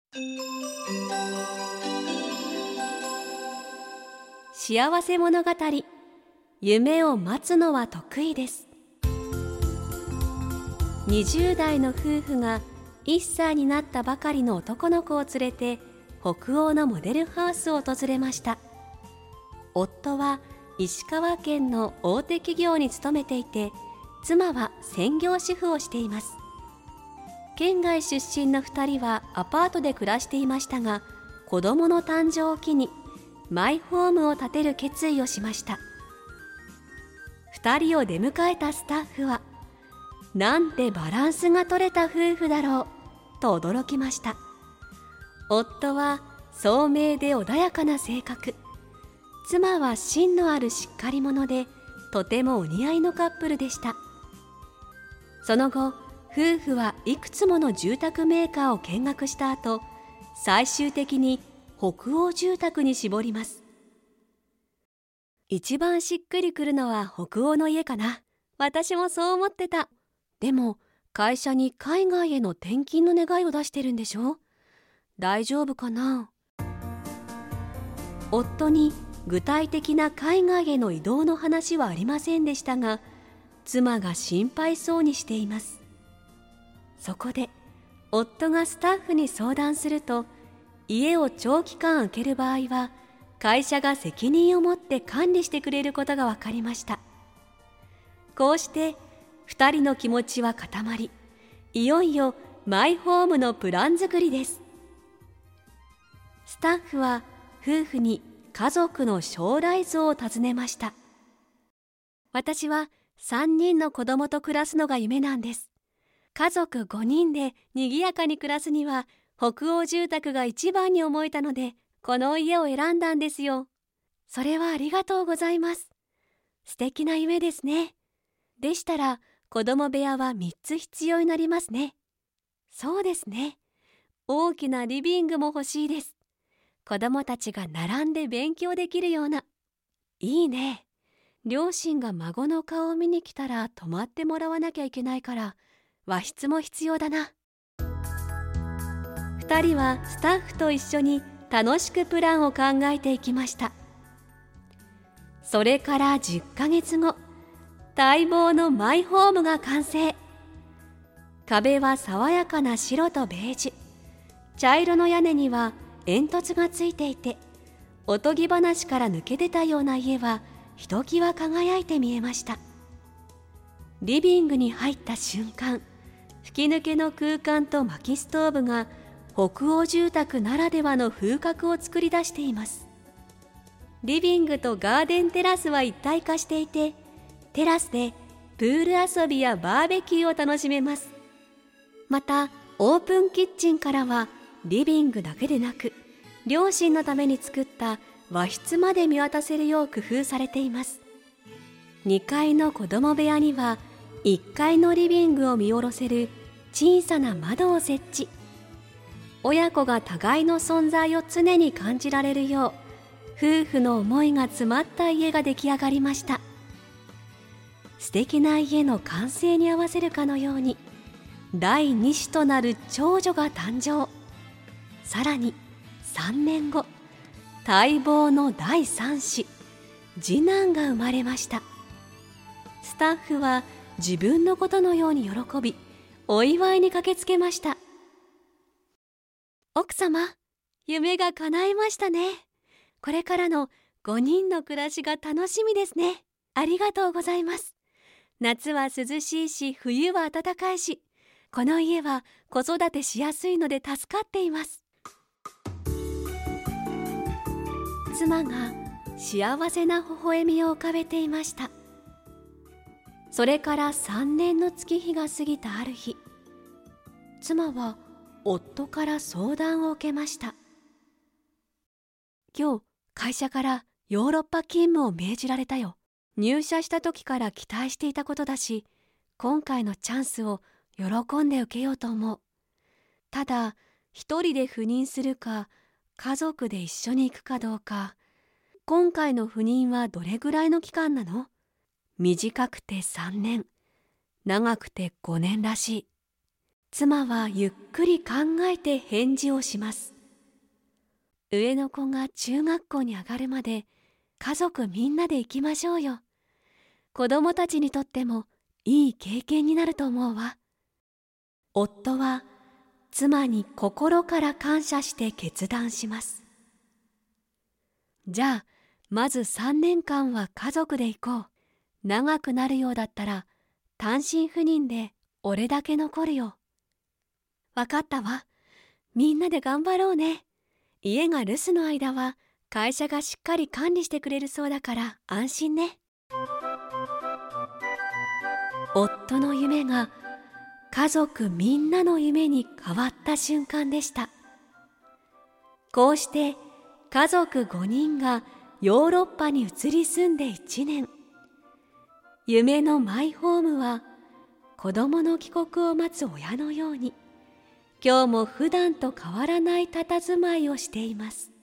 幸せ物語、夢を待つのは得意です。20代の夫婦が1歳になったばかりの男の子を連れて北欧のモデルハウスを訪れました。夫は石川県の大手企業に勤めていて、妻は専業主婦をしています。県外出身の2人はアパートで暮らしていましたが、子供の誕生を機にマイホームを建てる決意をしました。2人を出迎えたスタッフは、なんてバランスが取れた夫婦だろうと驚きました。夫は聡明で穏やかな性格、妻は芯のあるしっかり者で、とてもお似合いのカップルでした。その後、夫婦はいくつもの住宅メーカーを見学した後、最終的に北欧住宅に絞ります。一番しっくりくるのは北欧の家かな。私もそう思ってた。でも会社に海外への転勤の願いを出してるんでしょ？大丈夫かな？夫に具体的な海外への移動の話はありませんでしたが、妻が心配そうにしています。そこで夫がスタッフに相談すると、家を長期間空ける場合は会社が責任を持って管理してくれることが分かりました。こうして2人の気持ちは固まり、いよいよマイホームのプラン作りです。スタッフは夫婦に家族の将来像を尋ねました。私は3人の子供と暮らすのが夢なんです。家族5人で賑やかに暮らすには北欧住宅が一番に思えたので、この家を選んだんですよ。それはありがとうございます。素敵な夢ですね。でしたら子供部屋は3つ必要になりますね。そうですね。大きなリビングも欲しいです。子供たちが並んで勉強できるような。いいね。両親が孫の顔を見に来たら泊まってもらわなきゃいけないから、和室も必要だな。2人はスタッフと一緒に楽しくプランを考えていきました。それから10ヶ月後、待望のマイホームが完成。壁は爽やかな白とベージュ、茶色の屋根には煙突がついていて、おとぎ話から抜け出たような家はひときわ輝いて見えました。リビングに入った瞬間、吹き抜けの空間と薪ストーブが北欧住宅ならではの風格を作り出しています。リビングとガーデンテラスは一体化していて、テラスでプール遊びやバーベキューを楽しめます。またオープンキッチンからはリビングだけでなく、両親のために作った和室まで見渡せるよう工夫されています。2階の子供部屋には1階のリビングを見下ろせる小さな窓を設置。親子が互いの存在を常に感じられるよう、夫婦の思いが詰まった家が出来上がりました。素敵な家の完成に合わせるかのように、第2子となる長女が誕生。さらに3年後、待望の第3子、次男が生まれました。スタッフは自分のことのように喜び、お祝いに駆けつけました。奥様、夢が叶いましたね。これからの5人の暮らしが楽しみですね。ありがとうございます。夏は涼しいし、冬は暖かいし、この家は子育てしやすいので助かっています。妻が幸せな微笑みを浮かべていました。それから3年の月日が過ぎたある日、妻は夫から相談を受けました。今日会社からヨーロッパ勤務を命じられたよ。入社した時から期待していたことだし、今回のチャンスを喜んで受けようと思う。ただ一人で赴任するか、家族で一緒に行くかどうか。今回の赴任はどれぐらいの期間なの？短くて3年、長くて5年らしい。 妻はゆっくり考えて返事をします。上の子が中学校に上がるまで家族みんなで行きましょうよ。子供たちにとってもいい経験になると思うわ。夫は妻に心から感謝して決断します。じゃあ、まず3年間は家族で行こう。長くなるようだったら単身赴任で俺だけ残るよ。わかったわ。みんなで頑張ろうね。家が留守の間は会社がしっかり管理してくれるそうだから安心ね。夫の夢が家族みんなの夢に変わった瞬間でした。こうして家族5人がヨーロッパに移り住んで1年。夢のマイホームは子供の帰国を待つ親のように、今日も普段と変わらない佇まいをしています。